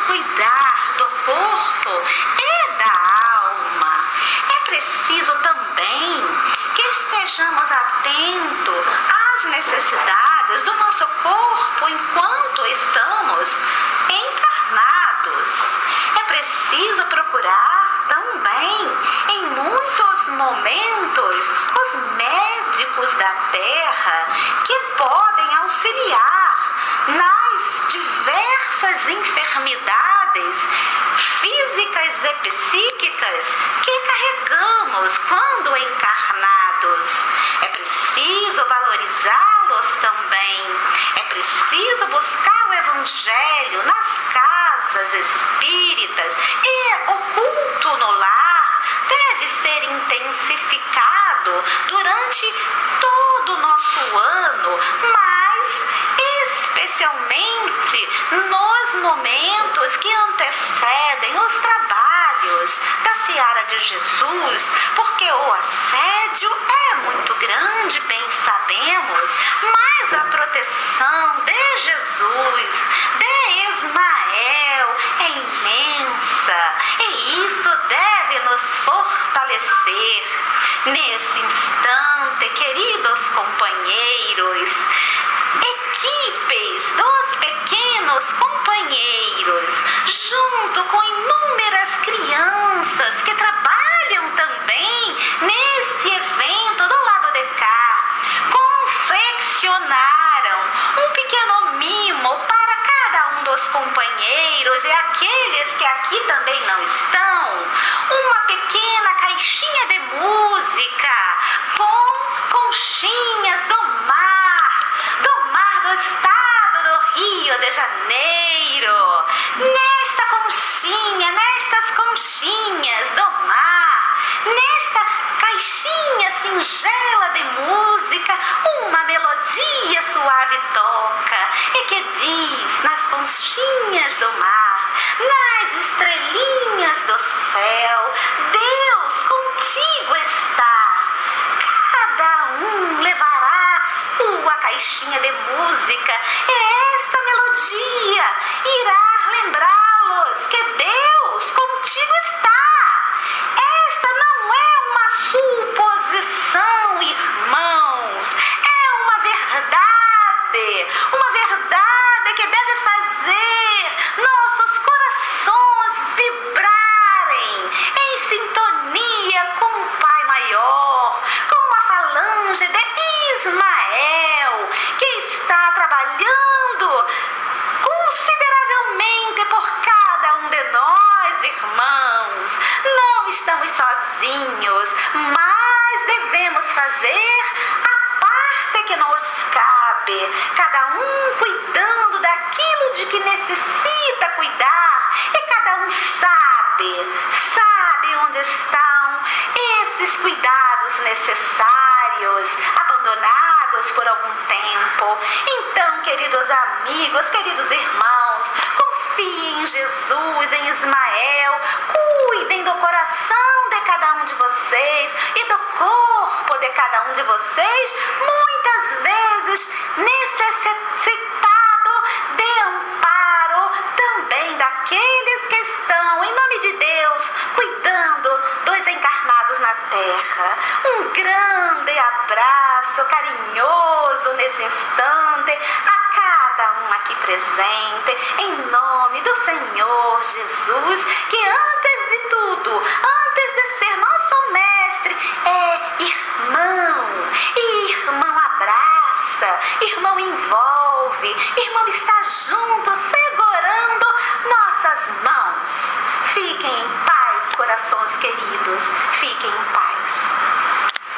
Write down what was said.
cuidar do corpo e da alma, é preciso também que estejamos atentos às necessidades do nosso corpo enquanto estamos encarnados. É preciso procurar também, em muitos momentos, os médicos da Terra que podem auxiliar nas diversas enfermidades físicas e psíquicas que carregamos quando encarnados. É preciso valorizá-los também. É preciso buscar o Evangelho nas casas espíritas, e o culto no lar deve ser intensificado durante todo o nosso ano, mas especialmente nos momentos que antecedem os trabalhos da Seara de Jesus, porque o assédio é muito grande, bem sabemos, mas a proteção de Jesus, de Ismael, é imensa, e isso deve nos fortalecer. Nesse instante, queridos companheiros, equipes dos pequenos companheiros, junto com inúmeras crianças que trabalham também neste evento do lado de cá, confeccionaram um pequeno mimo para cada um dos companheiros e aqueles que aqui também não estão, uma pequena caixinha de música com conchinhas do mar do estado do Rio de Janeiro. Nestas conchinhas do mar, nesta caixinha singela de música, uma melodia suave toca e que diz nas conchinhas do mar, nas estrelinhas do céu: Deus contigo está. Cada um levará a sua caixinha de música e esta melodia irá lembrá-los que Deus contigo está. Esta não é uma suposição, irmãos, é uma verdade que deve fazer nossos corações vibrarem em sintonia com o Pai Maior, com a falange de Ismael, que está trabalhando consideravelmente por cada um de nós, irmãos. Não estamos sozinhos, mas devemos fazer a parte que nos cabe, cada um cuidando daquilo de que necessita cuidar, e cada um sabe onde estão esses cuidados necessários, abandonados por algum tempo. Então, queridos amigos, queridos irmãos, confiem em Jesus, em Ismael, cuidem do coração de cada um de vocês e do corpo de cada um de vocês, muitas vezes necessitado de amparo também daqueles que estão, em nome de Deus, cuidando dos encarnados na terra. Um grande abraço carinhoso nesse instante a cada um aqui presente, em nome do Senhor Jesus, que antes de tudo, antes de ser nosso mestre, é irmão, e irmão abraça, irmão envolve, irmão está junto